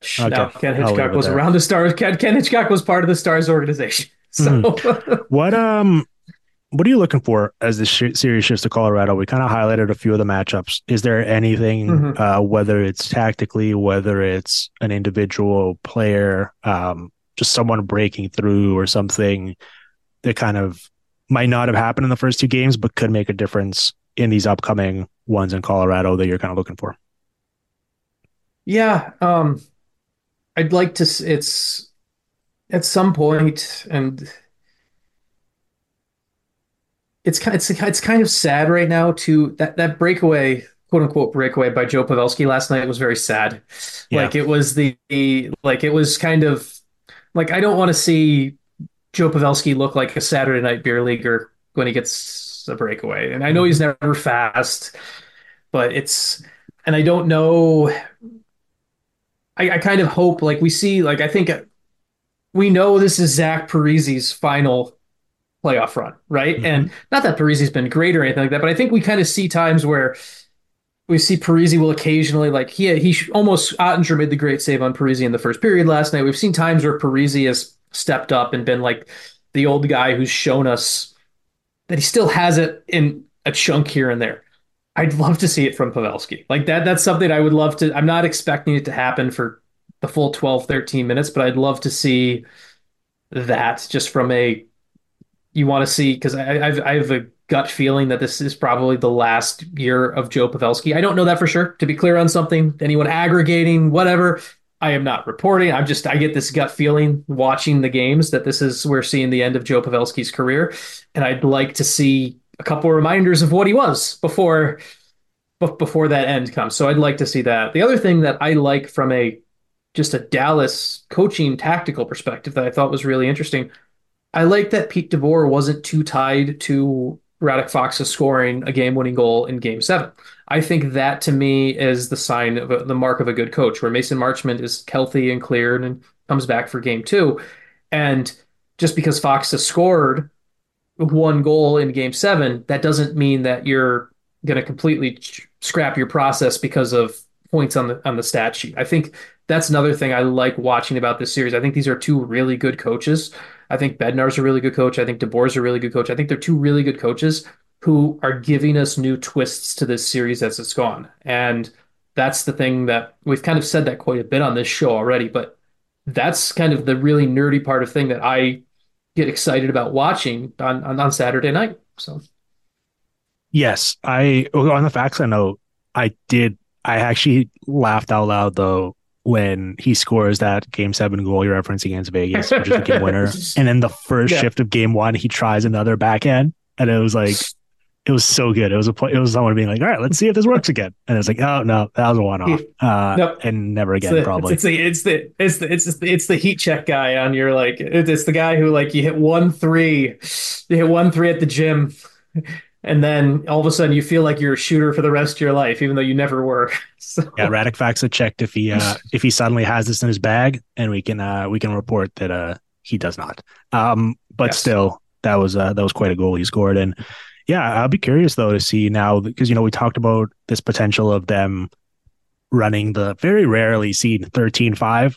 Okay, Now, Ken I'll leave Hitchcock it was there. around the Stars. Ken, Ken Hitchcock was part of the Stars organization. Mhm. So, What um what are you looking for as this sh- series shifts to Colorado? We kind of highlighted a few of the matchups. Is there anything, mhm. uh, whether it's tactically, whether it's an individual player, um, just someone breaking through or something that kind of might not have happened in the first two games, but could make a difference in these upcoming ones in Colorado that you're kind of looking for? Yeah, um, I'd like to. s- It's at some point, and it's kind. It's it's kind of sad right now. To that that breakaway, quote unquote breakaway by Joe Pavelski last night was very sad. Yeah. Like it was the like it was kind of like I don't want to see Joe Pavelski look like a Saturday night beer leaguer when he gets a breakaway. And I know he's Mhm. never fast, but it's, and I don't know. I, I kind of hope, like, we see, like, I think we know this is Zach Parisi's final playoff run, right? Mhm. And not that Parisi's been great or anything like that, but I think we kind of see times where we see Parisi will occasionally, like, he he almost Ottinger made the great save on Parisi in the first period last night. We've seen times where Parisi has stepped up and been like the old guy who's shown us that he still has it in a chunk here and there. I'd love to see it from Pavelski. Like that, that's something I would love to. I'm not expecting it to happen for the full twelve, thirteen minutes, but I'd love to see that just from a, you want to see, because I, I've, I have a gut feeling that this is probably the last year of Joe Pavelski. I don't know that for sure. To be clear on something, anyone aggregating, whatever, I am not reporting. I'm just, I get this gut feeling watching the games that this is, we're seeing the end of Joe Pavelski's career. And I'd like to see a couple of reminders of what he was before before that end comes. So I'd like to see that. The other thing that I like from a just a Dallas coaching tactical perspective that I thought was really interesting, I like that Pete DeBoer wasn't too tied to Radek Fox's scoring a game-winning goal in Game Seven. I think that to me is the sign of a, the mark of a good coach, where Mason Marchment is healthy and cleared and comes back for Game Two, and just because Fox has scored one goal in Game Seven, that doesn't mean that you're going to completely scrap your process because of points on the on the stat sheet. I think that's another thing I like watching about this series. I think these are two really good coaches. I think Bednar's a really good coach. I think DeBoer's a really good coach. I think they're two really good coaches who are giving us new twists to this series as it's gone. And that's the thing that we've kind of said that quite a bit on this show already, but that's kind of the really nerdy part of thing that I get excited about watching on, on, on Saturday night. So Yes, I on the facts I know, I did. I actually laughed out loud though when he scores that game seven goal you're referencing against Vegas, which is the game winner. And then the first yeah, shift of game one, he tries another backhand, and it was like it was so good. It was a it was someone being like, "All right, let's see if this works again." And it's like, "Oh no, that was a one off, he, uh, nope. and never It's again, the it's, probably." it's the it's the it's the it's the, it's the heat check guy on your like it, it's the guy who like you hit one three, you hit one three at the gym, and then all of a sudden you feel like you're a shooter for the rest of your life, even though you never were. Yeah, So Radek Faksa checked if he uh, if he suddenly has this in his bag, and we can uh, we can report that uh, he does not. Um, but yes, still, that was uh, that was quite a goal he scored, and yeah, I'll be curious though to see now because you know we talked about this potential of them running the very rarely seen thirteen five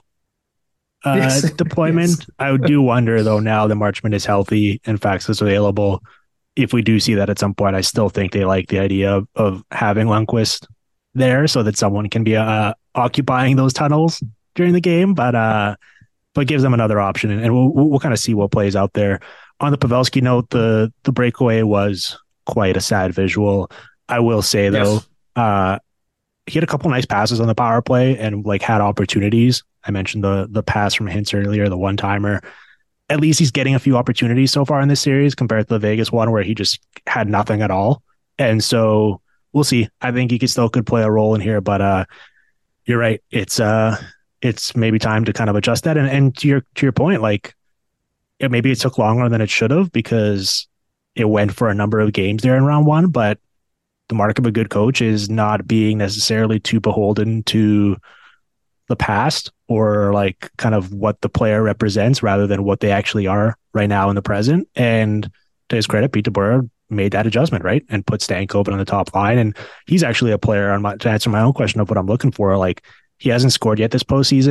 uh, yes, yes. deployment. I do wonder though now that Marchman is healthy and Fax is available. If we do see that at some point, I still think they like the idea of, of having Lundqvist there so that someone can be uh, occupying those tunnels during the game, but uh, but gives them another option, and, and we'll we'll kind of see what plays out there. On the Pavelski note, the the breakaway was quite a sad visual. I will say though, Yes. uh, he had a couple nice passes on the power play and like had opportunities. I mentioned the the pass from Hintz earlier, the one timer. At least he's getting a few opportunities so far in this series compared to the Vegas one where he just had nothing at all. And so we'll see. I think he could still could play a role in here, but uh, you're right. It's uh, it's maybe time to kind of adjust that. And and to your to your point, like it, maybe it took longer than it should have because it went for a number of games there in round one. But the mark of a good coach is not being necessarily too beholden to the past or like kind of what the player represents rather than what they actually are right now in the present. And to his credit, Pete DeBoer made that adjustment, right? And put Stankoven on the top line. And he's actually a player on my, to answer my own question of what I'm looking for. Like he hasn't scored yet this postseason.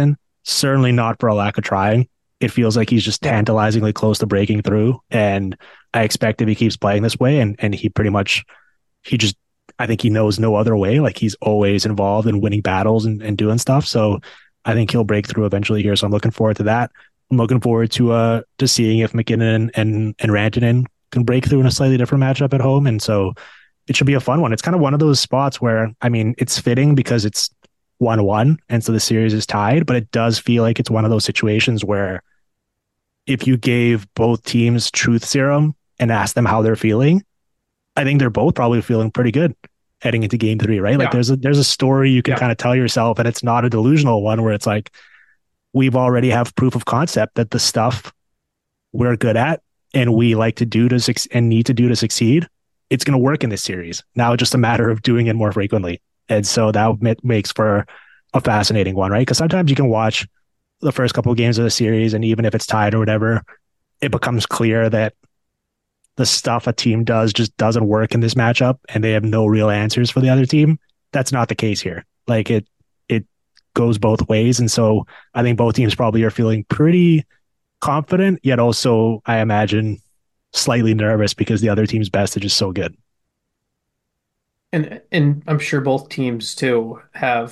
certainly not for a lack of trying. It feels like he's just Yeah. tantalizingly close to breaking through. And I expect if he keeps playing this way and, and he pretty much, he just, I think he knows no other way. Like he's always involved in winning battles and, and doing stuff. So I think he'll break through eventually here. So I'm looking forward to that. I'm looking forward to uh to seeing if McKinnon and and Rantanen can break through in a slightly different matchup at home. And so it should be a fun one. It's kind of one of those spots where, I mean, it's fitting because it's one one, and so the series is tied, but it does feel like it's one of those situations where if you gave both teams truth serum and asked them how they're feeling, I think they're both probably feeling pretty good heading into game three, right? Like Yeah. there's a there's a story you can Yeah. kind of tell yourself, and it's not a delusional one where it's like we've already have proof of concept that the stuff we're good at and we like to do to suc- and need to do to succeed, it's going to work in this series. Now it's just a matter of doing it more frequently. And so that ma- makes for a fascinating one, right? Because sometimes you can watch the first couple of games of the series, and even if it's tied or whatever, it becomes clear that the stuff a team does just doesn't work in this matchup and they have no real answers for the other team. That's not the case here. Like it, it goes both ways. And so I think both teams probably are feeling pretty confident, yet also, I imagine, slightly nervous because the other team's best is just so good. And and I'm sure both teams too have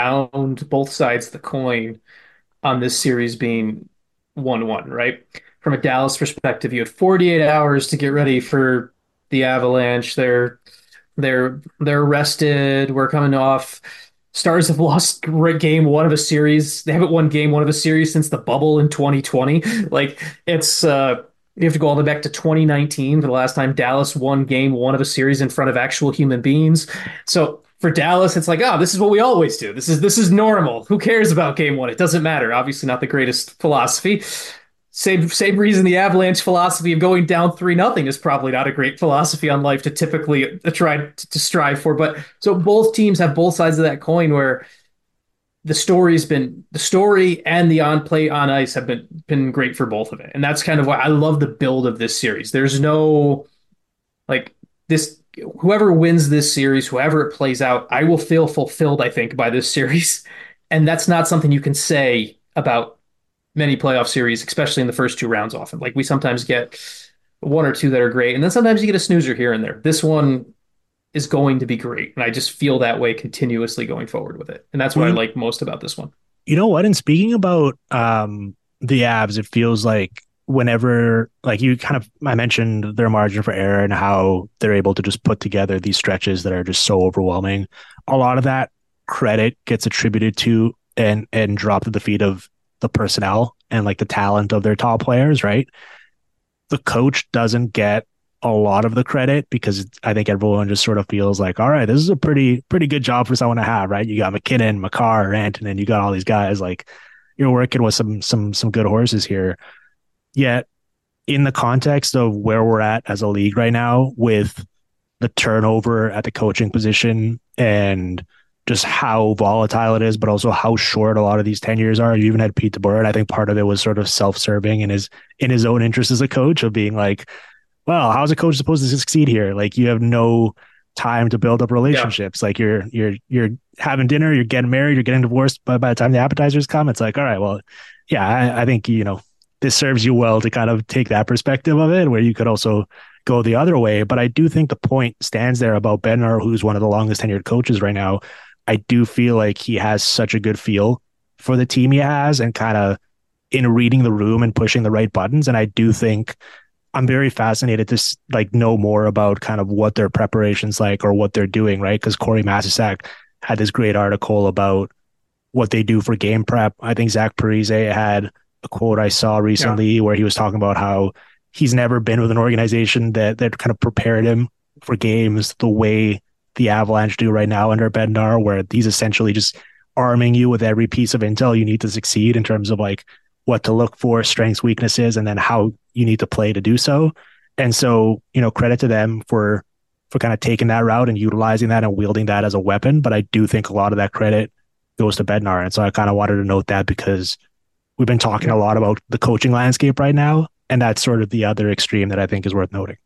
found both sides of the coin on this series being one one, right? From a Dallas perspective, you had forty-eight hours to get ready for the Avalanche. They're they're they're rested. We're coming off. Stars have lost game one of a series. They haven't won game one of a series since the bubble in twenty twenty. Like it's uh you have to go all the way back to twenty nineteen for the last time Dallas won game one of a series in front of actual human beings. So for Dallas, it's like, oh, this is what we always do. This is this is normal. Who cares about game one? It doesn't matter. Obviously, not the greatest philosophy. Same same reason the Avalanche philosophy of going down three nothing is probably not a great philosophy on life to typically try to, to strive for. But so both teams have both sides of that coin where the story's been the story and the on play on ice have been been great for both of it. And that's kind of why I love the build of this series. There's no like this whoever wins this series, whoever it plays out, I will feel fulfilled, I think, by this series. And that's not something you can say about many playoff series, especially in the first two rounds often. Like we sometimes get one or two that are great, and then sometimes you get a snoozer here and there. This one is going to be great, and I just feel that way continuously going forward with it. And that's what I Well, like most about this one. you know what? And speaking about um, the Avs, it feels like whenever, like you kind of, I mentioned their margin for error and how they're able to just put together these stretches that are just so overwhelming. A lot of that credit gets attributed to and and dropped at the feet of the personnel and like the talent of their top players, right? The coach doesn't get a lot of the credit because it's, I think everyone just sort of feels like, all right, this is a pretty pretty good job for someone to have, right? You got McKinnon, Makar, Rantanen, you got all these guys. Like you're working with some some some good horses here. Yet, in the context of where we're at as a league right now, with the turnover at the coaching position and just how volatile it is, but also how short a lot of these tenures are. You even had Pete DeBoer, and I think part of it was sort of self-serving in his in his own interest as a coach of being like, well, how's a coach supposed to succeed here? Like you have no time to build up Yeah. relationships. Like you're you're you're having dinner, you're getting married, you're getting divorced, but by the time the appetizers come, it's like, all right, well, yeah, I, I think you know this serves you well to kind of take that perspective of it, where you could also go the other way. But I do think the point stands there about Bednar, who's one of the longest tenured coaches right now. I do feel like he has such a good feel for the team he has and kind of in reading the room and pushing the right buttons. And I do think I'm very fascinated to like know more about kind of what their preparations like or what they're doing, right? Because Corey Masisak had this great article about what they do for game prep. I think Zach Parise had a quote I saw Yeah. recently where he was talking about how he's never been with an organization that that kind of prepared him for games the way the Avalanche do right now under Bednar, where he's essentially just arming you with every piece of intel you need to succeed in terms of like what to look for, strengths, weaknesses, and then how you need to play to do so. And so, you know, credit to them for for kind of taking that route and utilizing that and wielding that as a weapon. But I do think a lot of that credit goes to Bednar. And so I kind of wanted to note that because we've been talking Yeah. a lot about the coaching landscape right now. And that's sort of the other extreme that I think is worth noting.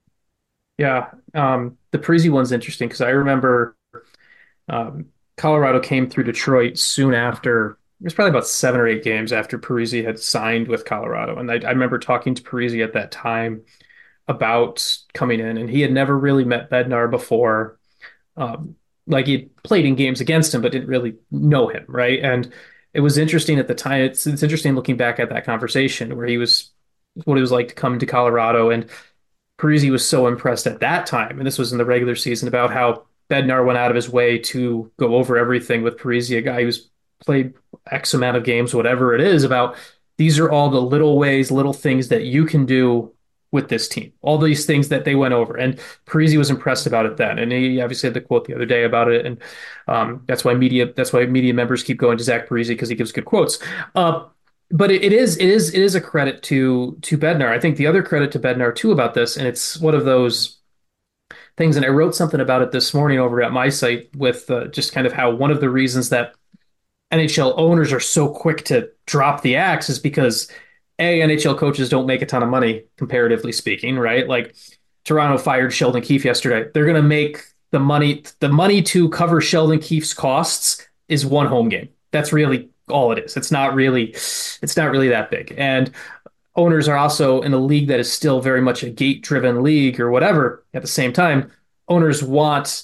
Yeah. Um, the Parisi one's interesting because I remember um, Colorado came through Detroit soon after. it was probably about seven or eight games after Parisi had signed with Colorado. And I, I remember talking to Parisi at that time about coming in, and he had never really met Bednar before. Um, like he played in games against him, but didn't really know him, right? And it was interesting at the time. It's it's interesting looking back at that conversation where he was what it was like to come to Colorado, and Parisi was so impressed at that time, and this was in the regular season, about how Bednar went out of his way to go over everything with Parisi, a guy who's played X amount of games, whatever it is, about these are all the little ways, little things that you can do with this team. All these things that they went over. And Parisi was impressed about it then. And he obviously had the quote the other day about it. And um, that's why media that's why media members keep going to Zach Parisi, because he gives good quotes. Uh, but it, it is it is it is a credit to to Bednar. I think the other credit to Bednar too about this, and it's one of those things, and I wrote something about it this morning over at my site with uh, just kind of how one of the reasons that N H L owners are so quick to drop the axe is because A, N H L coaches don't make a ton of money, comparatively speaking, right? Like Toronto fired Sheldon Keefe yesterday. They're going to make the money, the money to cover Sheldon Keefe's costs is one home game. That's really all it is. It's not really, it's not really that big. And owners are also in a league that is still very much a gate-driven league or whatever. At the same time, owners want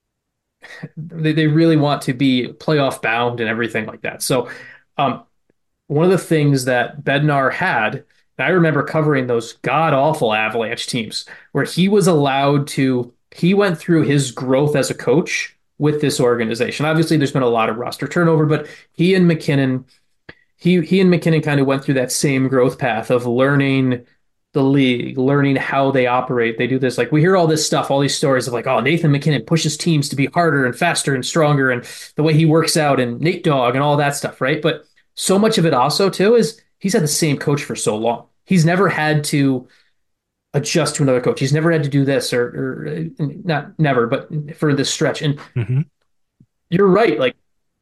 they, they really want to be playoff bound and everything like that. So um, one of the things that Bednar had, and I remember covering those god awful Avalanche teams, where he was allowed to, he went through his growth as a coach with this organization. Obviously, there's been a lot of roster turnover, but he and MacKinnon, he he and MacKinnon kind of went through that same growth path of learning the league, learning how they operate. They do this. Like we hear all this stuff, all these stories of like, oh, Nathan MacKinnon pushes teams to be harder and faster and stronger, and the way he works out, and Nate Dogg and all that stuff, right? But so much of it also too is he's had the same coach for so long. He's never had to adjust to another coach. He's never had to do this or, or not never, but for this stretch. And Mm-hmm. you're right. Like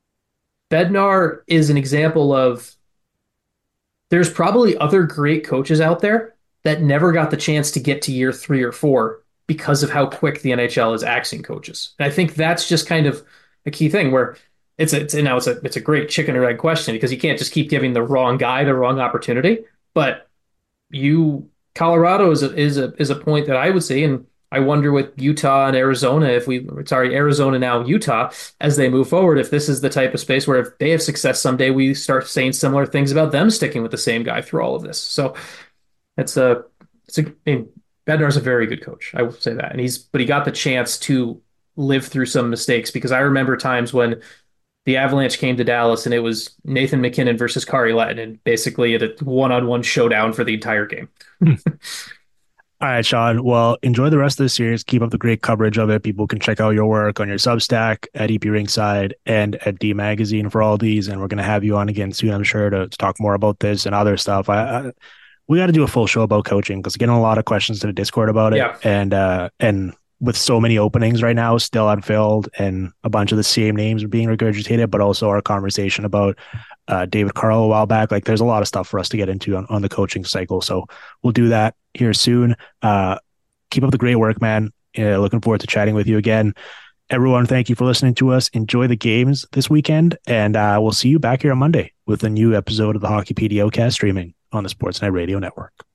Bednar is an example of there's probably other great coaches out there that never got the chance to get to year three or four because of how quick the N H L is axing coaches. And I think that's just kind of a key thing where it's a, it's a, now it's a it's a great chicken or egg question, because you can't just keep giving the wrong guy the wrong opportunity. But you Colorado is a, is a is a point that I would see, and I wonder with Utah and Arizona, if we sorry Arizona now Utah, as they move forward, if this is the type of space where if they have success someday, we start saying similar things about them sticking with the same guy through all of this. So it's a it's a I mean, Bednar's a very good coach, I will say that, and he's but he got the chance to live through some mistakes, because I remember times when the Avalanche came to Dallas and it was Nathan MacKinnon versus Kari Lehtonen, basically at a one-on-one showdown for the entire game. All right, Sean. Well, enjoy the rest of the series. Keep up the great coverage of it. People can check out your work on your Substack at E P Ringside and at D Magazine for all these. And we're going to have you on again soon, I'm sure, to, to talk more about this and other stuff. I, I we got to do a full show about coaching, because getting a lot of questions to the Discord about it. Yeah. And uh, and with so many openings right now still unfilled, and a bunch of the same names are being regurgitated, but also our conversation about uh, David Carl a while back. Like there's a lot of stuff for us to get into on, on the coaching cycle. So we'll do that here soon. Uh, keep up the great work, man. Uh, looking forward to chatting with you again. Everyone, thank you for listening to us. Enjoy the games this weekend, and uh, we'll see you back here on Monday with a new episode of the Hockeypedia cast streaming on the Sportsnet Radio Network.